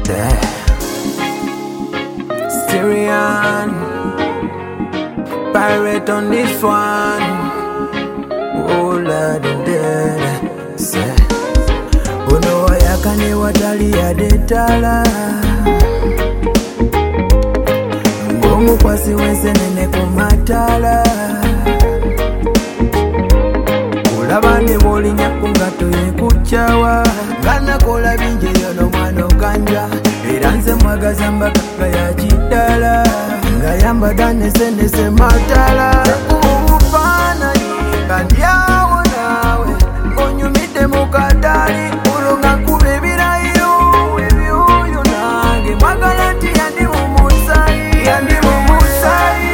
There. Syrian pirate on this one. Oh Lord, dead. Say, uno yakane watali ya detala. Ngomu kwa siwese nene kumatala. Ulabane boli nyakungato yekuchawa. Gana kola binje yono mwano kanja. Iranze mwagaza mbaka ya chidala. Ngayamba dane senese matala. Ufana nyinga ndiawo nawe. Onyumite mukadali. Ulunga kubibira iyo. Webiuyu nange. Magalanti yandi mumusai. Yandi mumusai.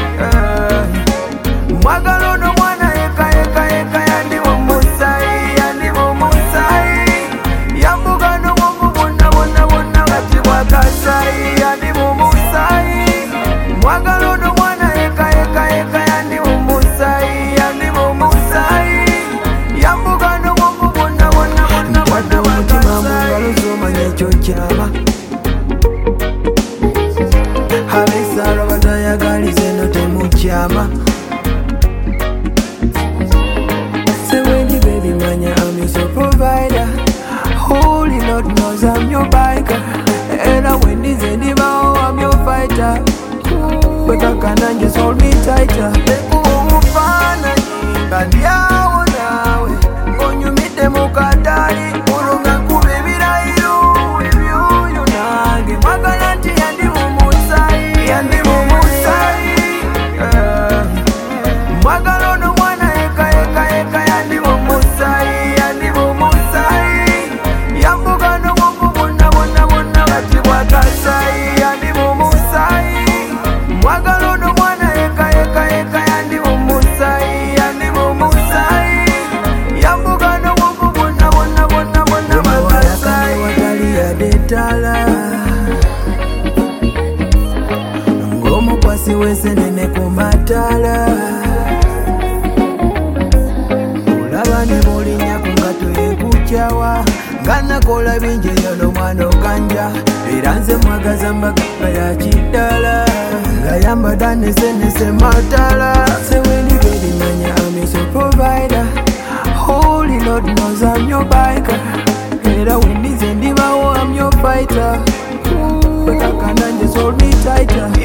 Mwagalono mwana eka eka eka. Yandi mumusai. Yandi mumusai. Yambugano wangu wona wona wona. Wati wakasai. Yandi mumusai. Mwagalono mwana eka eka eka. Yandi mumusai. Yandi mumusai. Yambugano wangu wona wona wona. Wati wakasai. Mungalo chochama. Habesaro batayagali zeno temuchama. Say when you baby manya, I'm your soul provider. Holy Lord knows I'm your biker. And I win this anymore, I'm your fighter. But I can't just hold me tighter. Ufana nyinga ndiawo nawe. Onyumite mukadali. Ulunga kubibira iyo. Webiuyu nange. Magalanti yandi mumusai. Yandi mumusai. Mwagalono mwana eka eka eka. Yandi mumusai. Yandi mumusai. Yambugano wangu wona wona wona. Wati wakasai. Yandi mumusai. Mwagalono mwana eka eka eka. Yandi mumusai. Yandi mumusai. Yambugano wangu wona wona wona wona. Wakasai. Watali ya detala. Ngomu kwa siwese nene kumatala. Ulabane boli nyakungato yekuchawa. Gana kola binje yono mwano kanja. Iranze mwagaza mbaka ya chidala. Ngayamba dane senese matala. Say when you baby manya, I'm your soul provider. Holy Lord knows I'm your biker. Era when this and I'm your fighter. But I can't just hold me tighter.